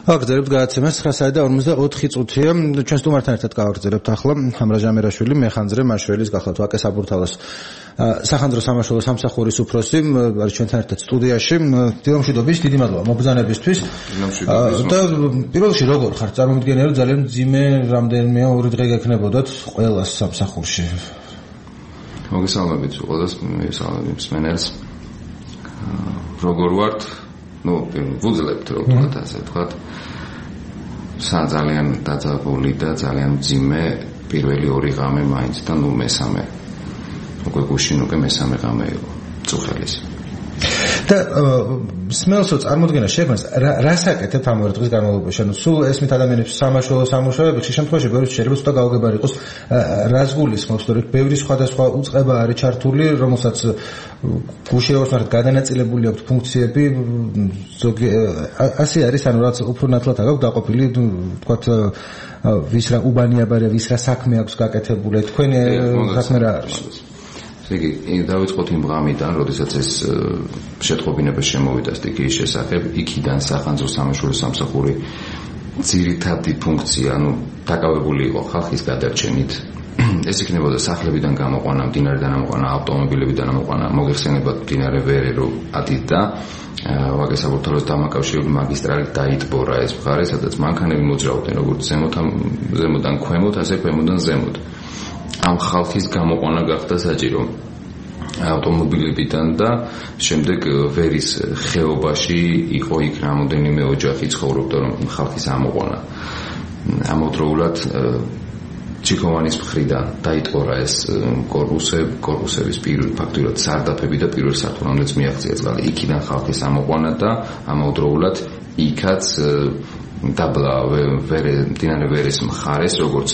Გავაგრძელებთ გადაცემას 9:54 წუთია. ჩვენ სტუმართან ერთად გავაგრძელებთ ახლა ჰამრაჟ ამერაშვილი, მეხანძრე მაშველის გახლავთ ვაკე საბურთალოს სახანძრო სამაშველო სამსახურის უფროსი არის ჩვენთან ერთად სტუდიაში. დილამშვიდობის, დიდი მადლობა მობრძანებისთვის. და პირველ რიგში როგორ ხარ? წარმოვიდგენია რომ ძალიან მძიმე რამდენიმე ორი დღე გექნებოდათ ყველა სამსახურში. მოგესალმებით ყველას, მოგესალმებით მსმენელს. როგორ ვართ? ვუძლებთ როგორც ასე ვთქვათ. ძალიან დაძაბული და ძალიან მძიმე პირველი ორი ღამე მაინც და მესამე. უკვე გუშინ უკვე მესამე ღამე იყო წუხელის. და სმელსო წარმოდგენა შექმნას რას აკეთებ ამ ორი დღის განმავლობაში? ანუ სულ ესმით ადამიანებს სამაშველო სამუშაოები, ხშირ შემთხვევაში ბევრი შეიძლება ცოტა გაუგებარი იყოს. რას გულისხმობს, რომ ბევრი სხვადასხვა უწყება არის ჩართული, რომელსაც გუშინოვანად გადანაწილებული აქვს ფუნქციები, ზოგი ასე არის, ანუ რაც უფრო ნათლად აქვს დაყოფილი, ვთქვათ, ვის რა უბანიაბარია, ვის რა საქმე აქვს გაკეთებული, თქვენი საქმე რა არის? იგი დავიწყოთ იმ ღამიდან, როდესაც ეს შეტყობინება შემოვიდა სტიქიის შესახებ, იქიდან სახანძრო სამაშველო სამსახური ძირითადი ფუნქცია, დაკავებული იყო ხალხის გადარჩენით. ეს იქნებოდა სახლებიდან გამოყვანა, მდინარიდან გამოყვანა, ავტომობილებიდან გამოყვანა, მოგეხსენებათ მდინარე ვერერო ადიდა, ვაკე საბურთალოს დამაკავშირებელი მაგისტრალი დაიტბორა ეს მხარე, სადაც მანქანები მოძრაობდნენ როგორც ზემოდან ქვემოთ, ასე ქვემოდან ზემოთ. ამ ხალხის გამოყვანა გახდა საჭირო ავტომობილებიდან და შემდეგ ვერის ხეობაში იყო იქ რამოდენიმე ოჯახი ცხოვრობდა, რომ ხალხის ამოყვანა. ამავდროულად ჩიქოვანის მხრიდან დაიტყორა ეს კორპუსების ფაქტურად სარდაფები და პირველ სართულამდეც მიაღწია წყალი. იქიდან ხალხის ამოყვანა და ამავდროულად იქაც დაბლა მდინარე ვერის მხარეს, როგორც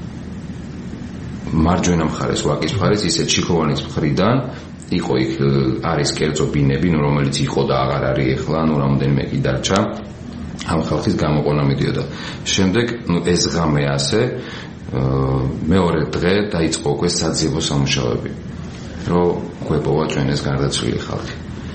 მარჯვენა მხარეს, ვაკის მხარეს, ისე ჩიქოვანის მხრიდან იყო იქ არის კერძო ბინები, რომელიც იყო და აღარ არის ეხლა, რამოდენიმე კი დარჩა. ამ ხალხის გამოყვანა მიდიოდა. შემდეგ ეს ღამე ასე მეორე დღე დაიწყო უკვე საძიებო სამუშაოები, რომ გვეპოვა ჩვენ ეს გარდაცვლილი ხალხი.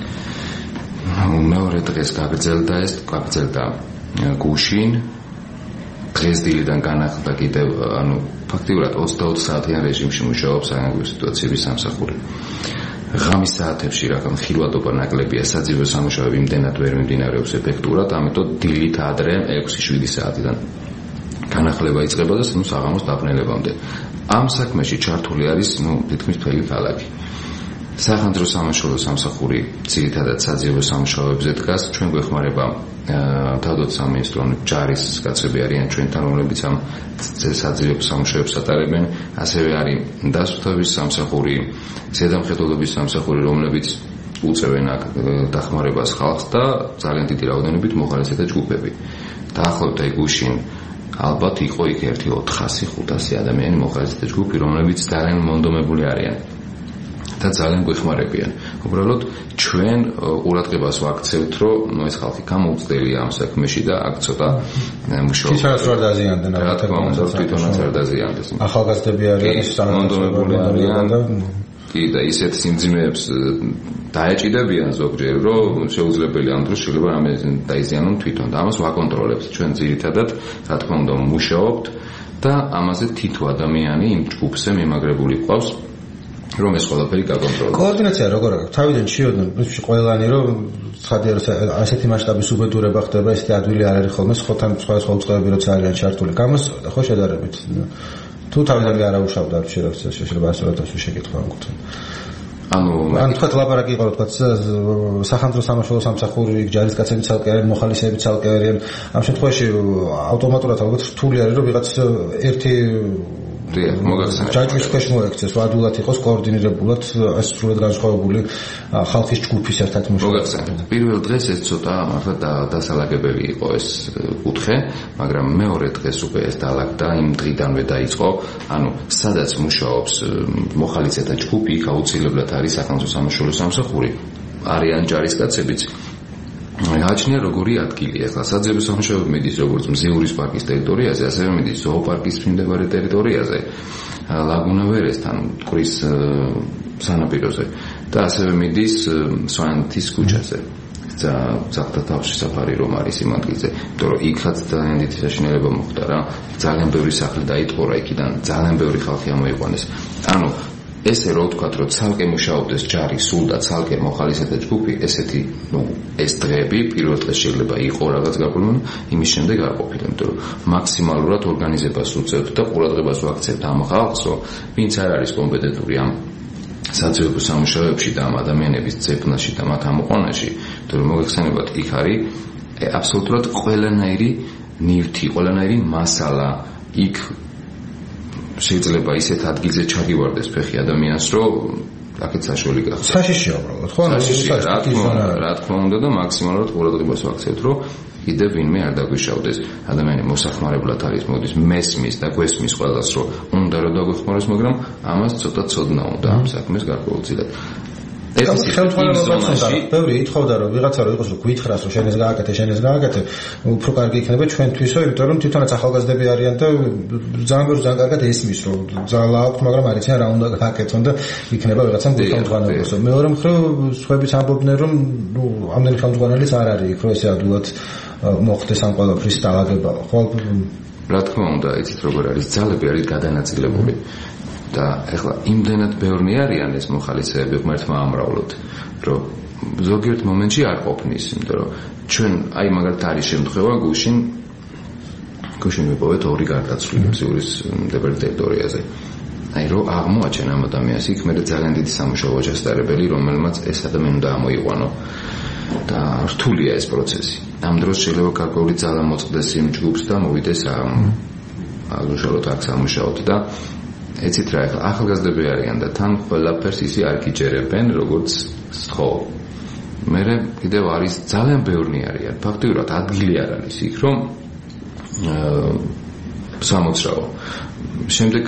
მეორე დღეს გაგრძელდა გუშინ, დღეს დილიდან განახლდა კიდევ, ფაქტიურად 24 საათიან რეჟიმში მუშაობს საგანგებო სიტუაციების სამსახური. ღამის საათებში რადგან ხილვადობა ნაკლებია, საძიებო სამუშაოები იმდენად ვერ მიმდინარეობს ეფექტურად, ამიტომ დილით ადრე 6-7 საათიდან განახლება იწყება და საღამოს დაბნელებამდე. ამ საქმეში ჩართული არის თითქმის მთელი ქალაქი. სახანძრო სამაშველო სამსახური ძირითადად საძიებო სამუშაოებზე დგას. ჩვენ გვეხმარება თავდაცვის სამინისტრო ჯარის კაცები არიან ჩვენთან, რომლებიც ამ საძიებო სამუშაოებს ატარებენ. ასევე არის დასუფთავების სამსახური, ზედამხედველობის სამსახური, რომლებიც უწევენ აქ დახმარებას ხალხს და ძალიან დიდი რაოდენობით მოხალისეთა ჯგუფები. დაახლოებით გუშინ ალბათ იყო იქ 400-500 ადამიანი მოხალისეთა ჯგუფი, რომლებიც ძალიან მონდომებული არიან და ძალიან გვეხმარებიან. უბრალოდ ჩვენ ყურადღებას ვაქცევთ, რომ ეს ხალხი გამოუცდელია ამ საქმეში და აქ ცოტა მუშაობა. თვითონაც არ დაზიანდნენ, რა თქმა უნდა, თვითონაც არ დაზიანდეს. ახალგაზრდები არიან, მონდომებული არიან. კი და ისეთ სიმძიმეებს დაეჭიდებიან ზოგჯერ, რომ შეუძლებელი ამ დროს შეიძლება რამე დაიზიანონ თვითონ და ამას ვაკონტროლებთ. ჩვენ ძირითადად, რა თქმა უნდა, მუშაობთ და ამაზე თითო ადამიანი იმ ჯგუფზე მიმაგრებული ყავს, რომ ეს ყველაფერი გაკონტროლოს. კოორდინაცია როგორ აქვს? თავიდან შიოდნენ პრინციპში ყველანი, რომ ცხადია რომ ასეთი მასშტაბის უბედურება ხდება, ესეთი ადვილი არ არის ხოლმე, სხვათან სხვა უწყებები როცა არიან ჩართული. გამოსწორდა ხო შედარებით? თუ თავიდან არ აუშავდა შეიძლება შეიძლება ასურათოს შეკითხვა ამ კუთხე. ანუ თქვა ლაპარაკი იყო, თქვა სახანძრო სამაშველო სამსახური, ჯარისკაცები ცალკე არიან, მოხალისეები ცალკე არიან. ამ შემთხვევაში ავტომატურად ალბათ რთული არის, რომ ვიღაც ერთი ჯაჭვის ქვეშ მოექცეს, ადვილად იყოს კოორდინირებულად სრულად განსხვავებული ხალხის ჯგუფის ერთად მუშაობა. პირველ დღეს ეს ცოტა მართლა დასალაგებელი იყო ეს კუთხე, მაგრამ მეორე დღეს უკვე ეს დაალაგდა, იმ დღიდანვე დაიწყო, სადაც მუშაობს მოხალისეთა ჯგუფი, იქ აუცილებლად არის სახანძრო სამაშველო სამსახური. არიან ჯარისკაცებიც. გააჩნია როგორი ადგილია ახლა საძიებო სამუშაოები მიდის როგორც მზიურის პარკის ტერიტორიაზე, ასევე მიდის ზოოპარკის მიმდებარე ტერიტორიაზე, ლაგუნა ვერესთან, მტკვრის სანაპიროზე და ასევე მიდის სვანეთის ქუჩაზე. ძაღლთა თავში საფარი რომ არის იმ ადგილზე, იმიტომ რომ იქაც ძალიან დიდი საშინელება მოხდა რა, ძალიან ბევრი სახლი დაიტყორა იქიდან, ძალიან ბევრი ხალხი ამოიყვანეს. ანუ ესე რო ვთქვათ, რომ ცალკე მუშაობდეს ჯარი, სულ და ცალკე მოხალისეთა ჯგუფი, ესეთი, ეს დღეები პირველ დღეს შეიძლება იყო რაღაც გაკვლევი, იმის შემდეგ არ ყოფილა, იმიტომ რომ მაქსიმალურად ორგანიზებას უწევთ და ყურადღებას ვაქცევთ ამ ხალხს, რომ ვინც არ არის კომპეტენტური ამ საძიებო სამუშაოებში და ამ ადამიანების ძებნაში და მათ ამოყვანაში, იმიტომ რომ მოგეხსენებათ, იქ არის აბსოლუტურად ყველანაირი ნივთი, ყველანაირი მასალა, იქ შეიძლება ისეთ ადგილზე ჩაგივარდეს ფეხი ადამიანს, რომ აქეთ საშუალო გახდეს. საშიშია უბრალოდ, ხო? რა თქმა უნდა და მაქსიმალურად ყურადღებას ვაქცევთ, რომ კიდევ ვინმე არ დაგვიშავდეს. ადამიანი მოსახმარებლად არის, მოდის მესმის და გვესმის ყველას, რომ უნდა რომ დაგვეხმაროს, მაგრამ ამას ცოტა ცოდნა უნდა ამ საქმეს გარკვეულწილად. ეს ხელმძღვანელობაც ბევრი ითხოვდა რომ ვიღაცა რომ იყოს რომ გვითხრას რომ შენ ეს გააკეთე, უფრო კარგი იქნება ჩვენთვისო, იმიტომ რომ თვითონაც ახალგაზრდები არიან და ძალიან კარგად ესმის რომ ძალა აქვს, მაგრამ არ იციან რა უნდა გააკეთონ და იქნება ვიღაცამ ხელმძღვანელობასო. მეორე მხრივ სხვაებიც ამბობდნენ რომ ამდენი ხელმძღვანელიც არ არის იქ რომ ესე ადვილად მოხდეს ამ ყველაფრის დაალაგება. ხო, რა თქმა უნდა, იცით როგორ არის, ძალები არის გადანაწილებული. და ეხლა იმდენად ბევრი არიან ეს მოხალისეები ღმერთმა ამრავლოთ, რომ ზოგიერთ მომენტში არ ყოფნის, იმიტომ რომ ჩვენ აი მაგალითად არის შემთხვევა გუშინ მიპოვეთ 2 გარდაცვლილი მზივრის მდებარე ტერიტორიაზე. აი რომ აღმოაჩენ ამ ადამიანს იქ მე ძალიან დიდი სამუშაო ჩასწარებელი, რომელმაც ეს ადამიანი უნდა ამოიყვანო. და რთულია ეს პროცესი. ამ დროს შეიძლება გარკვეული ძალა მოწყდეს იმ ჯგუფს და მოვიდეს უშუალოდ აქ სამუშაოდ და ეცით რა, ახლა ახალგაზრდები არიან და თან ყველაფერს ისე არ გიჯერებენ, როგორც ხო. მე კიდევ არის ძალიან ბევრი არიან. ფაქტიურად ადგილი არ არის იქ, რომ სამოცრაო. შემდეგ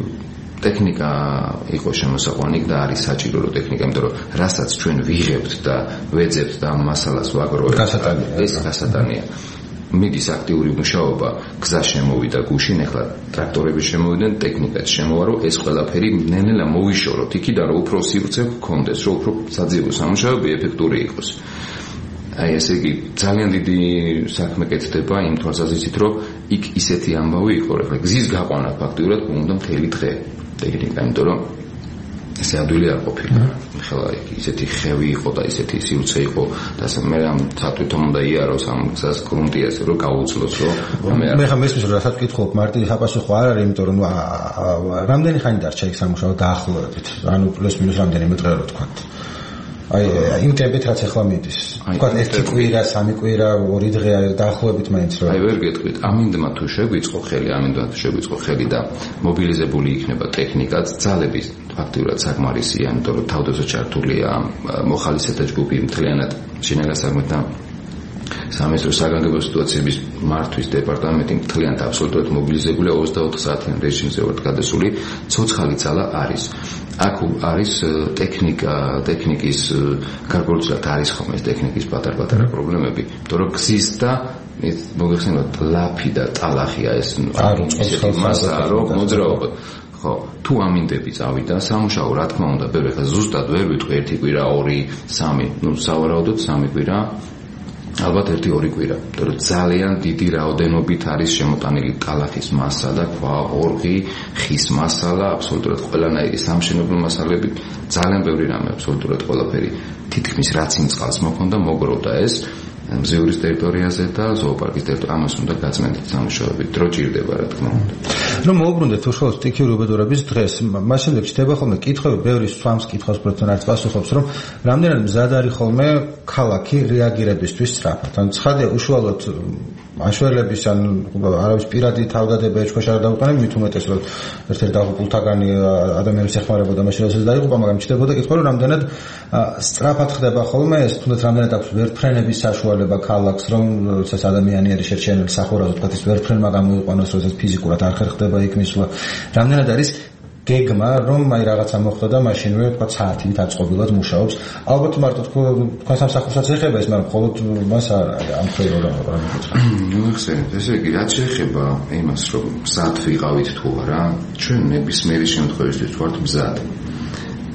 ტექნიკა იყო შემოსაყვანი და არის საჭირო რომ ტექნიკა, იმიტომ რომ რასაც ჩვენ ვიღებთ და ვეძებთ და ამ მასალას ვაგროვებთ, ეს გასატანია. მიდის აქტიური მუშაობა, გზა შემოვიდა გუშინ, ახლა ტრაქტორები შემოვიდნენ, ტექნიკაც შემოვა, რომ ეს ყველაფერი ნელ-ნელა მოვიშოროთ იქიდან, რომ უფრო სივრცე გქონდეს, რომ უფრო საძიებო სამუშაოები ეფექტური იყოს. აი ესე იგი ძალიან დიდი საქმე კეთდება იმ თვალსაზრისით, რომ იქ ისეთი ამბავი იყო, რომ ახლა გზის გაყვანა ფაქტიურად უნდა მთელი დღე ტექნიკა, იმიტომ რომ ესე ადვილი არ ყოფილა. ახლა ისეთი ხევი იყო და ისეთი სივრცე იყო და მე ამ სათვითომ უნდა იაროს ამ გზას გრუნტი ასე რომ გაუძლოს რომ მე ხომ მესმის რომ რასაც ვკითხულობ მარტივი საპასუხო არ არის, იმიტომ რომ რამდენი ხანი დარჩა იქ სამუშაო დაახლოებით, ანუ პლუს მინუს რამდენიმე დღე რო თქვა. აი იმ ტემპით რაც ახლა მიდის. თქვა 1 კვირა, 3 კვირა, 2 დღე დაახლოებით მაინც რა. აი ვერ გეტყვით, ამინდმა თუ შეგვიწყო ხელი და მობილიზებული იქნება ტექნიკაც, ძალების ფაქტიურად საკმარისია, იმიტომ რომ თავდაცვა ჩართულია მოხალისეთა ჯგუფი მთლიანად შინაგანსაკმეთა სამეცნიერო საგანგებო სიტუაციების მართვის დეპარტამენტი მთლიანად აბსოლუტურად მობილიზებულია 24 საათიან რეჟიმზე ვართ გადასული, ცოცხალი ძალა არის. აქ არის ტექნიკის გარკვეულწილად არის ხომ ეს ტექნიკის პატარ-პატარა პრობლემები, იმიტომ რომ გზის და მოგეხსენებათ ლაფი და ტალახია ეს მასაა რომ მოძრაობა. ხო, თუ ამინდები წავიდა სამუშაო, რა თქმა უნდა, ბევრი ხა ზუსტად ვერ ვიტყვი 1 კვირა, 2, 3, სავარაუდოდ 3 კვირა. ალბათ 1-2 კვირა, იმიტომ რომ ძალიან დიდი რაოდენობით არის შემოტანილი ტალახის მასა და ქვა, ორღი, ხის მასალა, აბსოლუტურად ყველანაირი სამშენებლო მასალები, ძალიან ბევრი რამე, აბსოლუტურად ყველაფერი. თითქმის რაც იმ წყალს მოქონდა, მოგროვდა ეს მზივრის ტერიტორიაზე და ზოოპარკის ტერიტორიაზე. ამას უნდა გაწმენდით სამუშაოები, დრო ჭირდება რა თქმა უნდა. ნუ მოუბრუნდეთ უშუალოდ სტიქიური უბედურების დღეს. მას შემდეგ ჩდება ხოლმე კითხვები, ბევრი swams კითხავს პროფესიონალს პასუხობს, რომ რამდენად მზად არის ხოლმე ქალაქი რეაგირებისთვის სწრაფად. ან ცხადია უშუალოდ აშველების ან არავის პირადი თავდადება ეჭქვაშ არ დაუყენა, მით უმეტეს რომ ერთ-ერთი დაღუპულთაგანი ადამიანის ეხმარებოდა მაშინ როდესაც დაიღუპა, მაგრამ ჩდებოდა კითხვა, რომ რამდენად სწრაფად ხდება ხოლმე ეს, თუნდაც რამდენად აქვს ვერტფრენების საშუალება ქალაქს, რომ ეს ადამიანი არის შერჩენილი სახურავად, თქვა ის ვერტფრენმა გამოიყვანოს, როდესაც ფიზიკურად არ ხერხდება იქ მისვლა. რამდენად არის გეგმა, რომ აი რაღაცა მოხდა და მაშინვე თქვა საათით აწყობილად მუშაობს. ალბათ მარტო თქვა სამსახურსაც ეხება ეს, მაგრამ მხოლოდ მას არ ამ ხელო რა მეკითხა. მოიხსენეთ, ესე იგი რაც შეეხება იმას, რომ მზად ვიყავით თუ არა, ჩვენ ნებისმიერი შემთხვევისთვის ვართ მზად.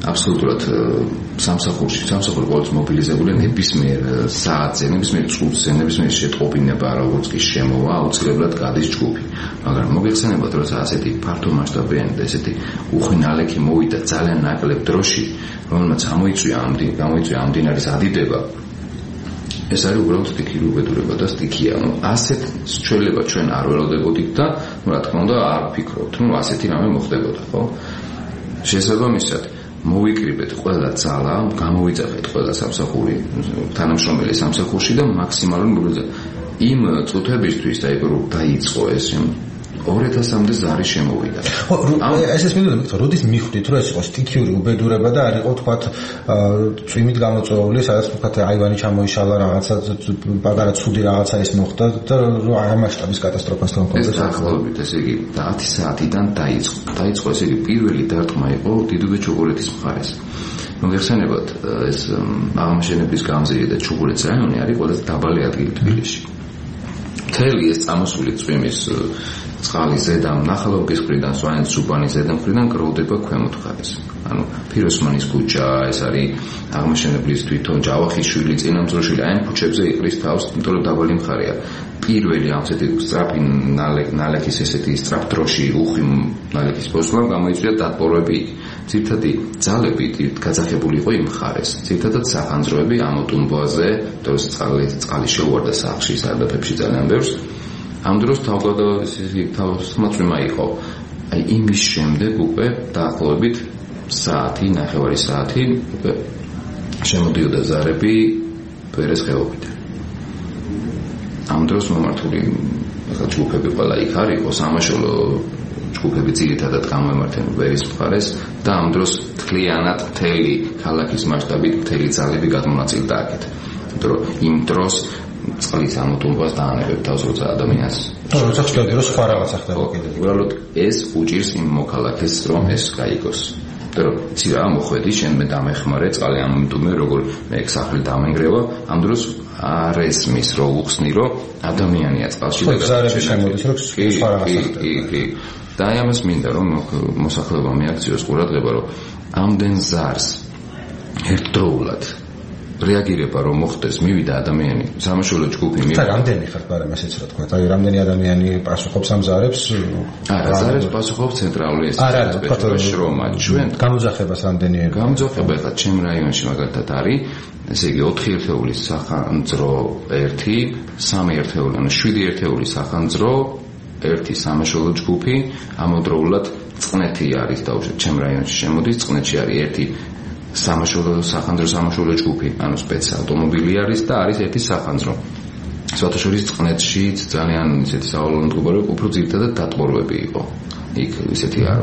აბსოლუტურად სამსახური ყოველთვის მობილიზებულია ნებისმიერ საათზე, ნებისმიერ წუთზე, ნებისმიერ შეტყობინება, როგორც კი შემოვა, აუცილებლად გადის ჯგუფი. მაგრამ მოგეხსენებათ, როცა ასეთი ფართო მასშტაბიანი და ესეთი უხვი ნალექი მოვიდა ძალიან ნაკლებ დროში, რომელმაც გამოიწვია ამ მდინარის ადიდება. ეს არის უბრალოდ სტიქიური უბედურება და სტიქია. ასეთ ცვლილება ჩვენ არ ველოდებოდით და რა თქმა უნდა არ ვფიქრობთ, ასეთი რამე მოხდებოდა, ხო? შესაბამისად მოვიკრიბეთ ყველა ძალა, გამოვიძახეთ ყველა სამსახური, თანამშრომელი სამსახურში და მაქსიმალურ მობილიზაციას. იმ წუთებისთვის დაიწყო ეს 2000-მდე ზარი შემოვიდა. ეს მინდოდა მეკითხა, როდის მიხვდით, რომ ეს იყო სტიქიური უბედურება და არ იყო თქვა წვიმით გამოწვეული, სადაც თქვა აივანი ჩამოიშალა, რაღაცა პაგარა ცუდი რაღაცა ის მოხდა და ამ მასშტაბის კატასტროფასთან ეს დაახლოებით, ესე იგი 10 საათიდან დაიწყო, ესე იგი პირველი დარტყმა იყო დიდუბე ჩუღურეთის მხარეს. მოგეხსენებათ, ეს აღმაშენების გამზირი და ჩუღურეთის რაიონი არის ყველაზე დაბალი ადგილი თბილისში. მთელი ეს წამოსული წვიმის წყალი ზედამ ნახალოვკის მხრიდან, სვანეთის უბანის ზედამ მხრიდან გროვდება ქვემოთ მხარეს. ანუ ფიროსმანის ქუჩა, ეს არის აღმაშენებლის თვითონ ჯავახიშვილი, წინამძღვრიშვილი, აი ამ ქუჩებზე იყრის თავს, იმიტომ რომ დაბალი მხარეა. პირველი ასეთი სწრაფი ნალექის ესეთი სწრაფ დროში უხვი ნალექის პოსტლამ გამოიწვია დატბორვები. ძირითადი ძალები გაძახებული იყო იმ მხარეს. ძირითადად სახანძროები ამოტუმბოაზე, თორე წყალი შეუვარდა სახლში, სარდაფებში ძალიან ბევრს. ამ დროს თავსმაწვიმა იყო. აი იმის შემდეგ უკვე დაახლოებით საათი, ნახევარი საათი უკვე შემოდიოდა ზარები ვერეს ხეობიდან. ამ დროს მომართული ჯგუფები ყველა იქ არ იყო, სამაშველო ჯგუფები ძირითადად გამომართენ ვერის მხარეს და ამ დროს თლიანად მთელი ქალაქის მასშტაბით მთელი ძალები გადმონაწილდა აქეთ. იმიტომ რომ იმ დროს წყლის ამოტუმბას დაანებებ თავს, როცა ადამიანს როცა ხდება რომ სხვა რაღაცა ხდება კიდე. უბრალოდ ეს უჭირს იმ მოქალაქეს, რომ ეს გაიგოს. იმიტომ რომ ცირა მოხვედი, შენ მე დამეხმარე, წყალი ამოტუმე, როგორ მე სახლი დამენგრევა, ამ დროს არ ესმის რომ უხსნი, რომ ადამიანია წყალში და ზარები შემოდის, რომ სხვა რაღაცა ხდება. კი. და აი ამას მინდა რომ მოსახლეობა მიაქციოს ყურადღება, რომ ამდენ ზარს ერთდროულად რეაგირება რომ მოხდეს, მივიდა ადამიანი, სამაშველო ჯგუფი მივიდა. რამდენი ხართ, მაგრამ ესეც რა თქვა, აი რამდენი ადამიანი პასუხობს ამ ზარებს? არა, ზარებს პასუხობს ცენტრალური ეს შრომა. ჩვენ გამოძახებას რამდენი ერთხელ? გამოძახება ხა ჩემ რაიონში მაგალითად არის, ესე იგი 4 ერთეულის სახანძრო 1, 3 ერთეული, ანუ 7 ერთეული სახანძრო, 1 სამაშველო ჯგუფი, ამავდროულად წყნეთი არის დაუშვათ ჩემ რაიონში შემოდის, წყნეთში არის 1 სახანძრო სამაშველო ჯგუფი, ანუ სპეცი ავტომობილი არის და არის 1 სახანძრო. სვათაშორის წყნეთში ძალიან ისეთი საავადმყოფო მდგომარეობა, უფრო ძირითადად დატბორვები იყო. იქ ისეთი არ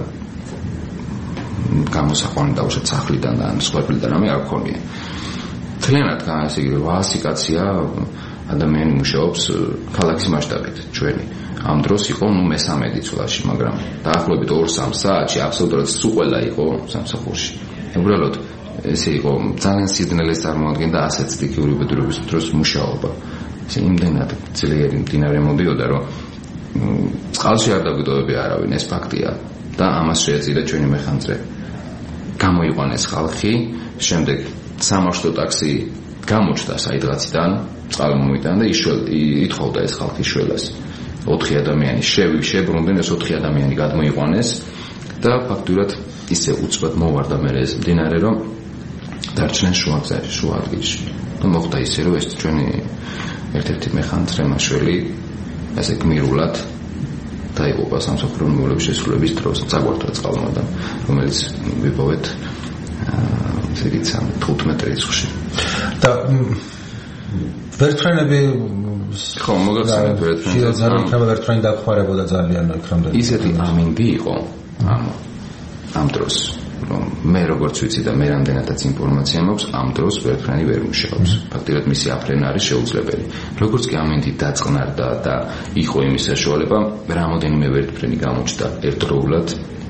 გამოსაყვანი დაუშვათ სახლიდან და სხვაებიდან რამე არ ქონია. თლიანად ესე იგი 800 კაცია ადამიანი მუშაობს ქალაქის მასშტაბით ჩვენი. ამ დროს იყო მე-13 ცვლაში, მაგრამ დაახლოებით 2-3 საათში აბსოლუტურად სულ ყველა იყო სამსახურში. უბრალოდ ესე იყო ძალიან სიძნელეს წარმოადგენდა ასეთ სტიქიური უბედურების დროს მუშაობა. ესე იმდენად ძლიერი მდინარე მოდიოდა, რომ წყალში არ დაგვიტოვებია არავინ, ეს ფაქტია და ამას შეეწირა ჩვენი მეხანძრე. გამოიყვანეს ხალხი, შემდეგ სამარშრუტო ტაქსი გამოჩნდა საიდღაციდან, წყალი მომიტანა და ითხოვდა ეს ხალხი შველას. 4 ადამიანი შებრუნდნენ, ეს 4 ადამიანი გადმოიყვანეს და ფაქტურად ისე უცბად მოვარდა მე ეს მდინარე, რომ დარჩნენ შუა ადგილში. და მოხდა ისე, რომ ეს ჩვენი ერთ-ერთი მეხანძრე მაშველი ესე გმირულად დაიღუპა სამსახურო მოვლების შესრულების დროს, წაგვარდა წყალმადამ, რომელიც ვიპოვეთ ესე იგი 15 რიცხვში. და ვერტფრენები ხო, მოგახსენეთ ვერტფრენები. ძალიან ვერტფრენი დაგხვარებოდა ძალიან იქამდე. ისეთი ამინდი იყო ამ დროს, რომ მე როგორც ვიცი და მე რამდენადაც ინფორმაცია მაქვს, ამ დროს ვერტფრენი ვერ მუშაობს. ფაქტიურად მისი აფრენა არის შეუძლებელი. როგორც კი ამინდი დაწყნარდა და იყო იმის საშუალება, რამოდენიმე ვერტფრენი გამოჩნდა ერთდროულად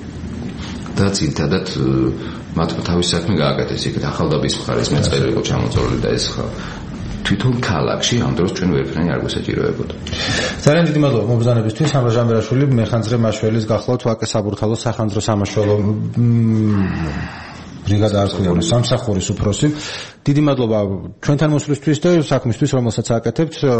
და ძირითადად მათ თავის საქმე გააკეთეს. იქ ახალდაბის მხარეს მეწყერი იყო ჩამოწოლილი და ეს თვითონ ქალაქში ამ დროს ჩვენ ვერტფრენი არ გვესაჭიროებოდა. ძალიან დიდი მადლობა მომბრძანებისთვის. ამრ ჟამბერაშვილი, მეხანძრე მაშველის გახლავთ ვაკე საბურთალოს სახანძრო სამაშველო ბრიგადა არ ქვია, სამსახურის უფროსი. დიდი მადლობა ჩვენთან მოსვლისთვის და საქმისთვის, რომელსაც აკეთებთ.